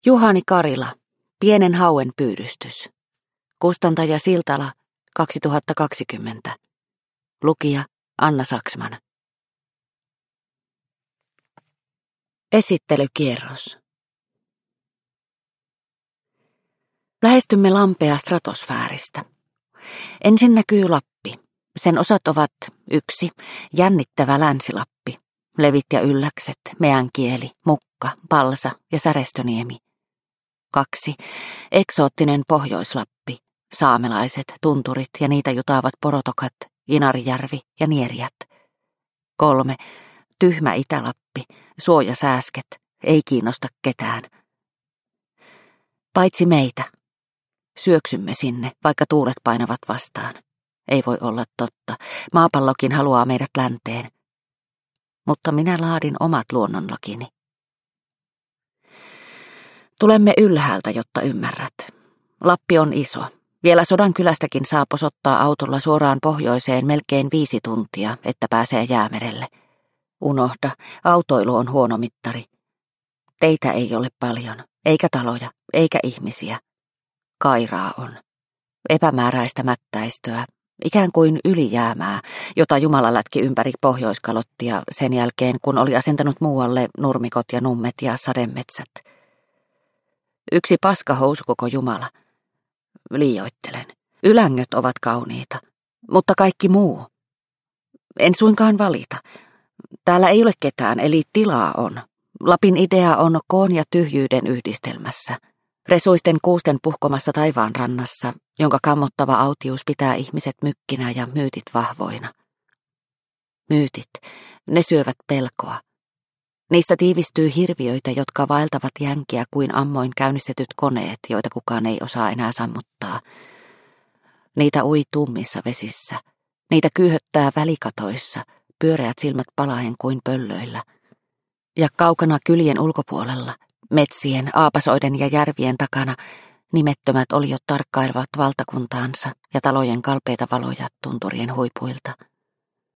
Juhani Karila, Pienen hauen pyydystys. Kustantaja Siltala, 2020. Lukija Anna Saksman. Esittelykierros. Lähestymme lampea stratosfääristä. Ensin näkyy Lappi. Sen osat ovat 1. Jännittävä Länsi-Lappi. Levit ja ylläkset, meänkieli, Mukka, Palsa ja Särestöniemi. 2. Eksoottinen Pohjoislappi. Saamelaiset, tunturit ja niitä jutaavat porotokat, Inarijärvi ja Nierijät. 3. Tyhmä Itä-Lappi, suojasääsket, ei kiinnosta ketään. Paitsi meitä. Syöksymme sinne, vaikka tuulet painavat vastaan. Ei voi olla totta. Maapallokin haluaa meidät länteen. Mutta minä laadin omat luonnonlakini. Tulemme ylhäältä, jotta ymmärrät. Lappi on iso. Vielä Sodankylästäkin saa posottaa autolla suoraan pohjoiseen melkein 5 tuntia, että pääsee Jäämerelle. Unohda, autoilu on huono mittari. Teitä ei ole paljon, eikä taloja, eikä ihmisiä. Kairaa on. Epämääräistä mättäistöä, ikään kuin ylijäämää, jota Jumala lätki ympäri Pohjoiskalottia sen jälkeen, kun oli asentanut muualle nurmikot ja nummet ja sademetsät. Yksi paskahousu koko Jumala. Liioittelen. Ylängöt ovat kauniita, mutta kaikki muu. En suinkaan valita. Täällä ei ole ketään, eli tilaa on. Lapin idea on koon ja tyhjyyden yhdistelmässä. Resuisten kuusten puhkomassa taivaan rannassa, jonka kammottava autius pitää ihmiset mykkinä ja myytit vahvoina. Myytit, ne syövät pelkoa. Niistä tiivistyy hirviöitä, jotka vaeltavat jänkiä kuin ammoin käynnistetyt koneet, joita kukaan ei osaa enää sammuttaa. Niitä ui tummissa vesissä. Niitä kyyhöttää välikatoissa, pyöreät silmät palaen kuin pöllöillä. Ja kaukana kylien ulkopuolella, metsien, aapasoiden ja järvien takana, nimettömät oliot tarkkailevat valtakuntaansa ja talojen kalpeita valoja tunturien huipuilta.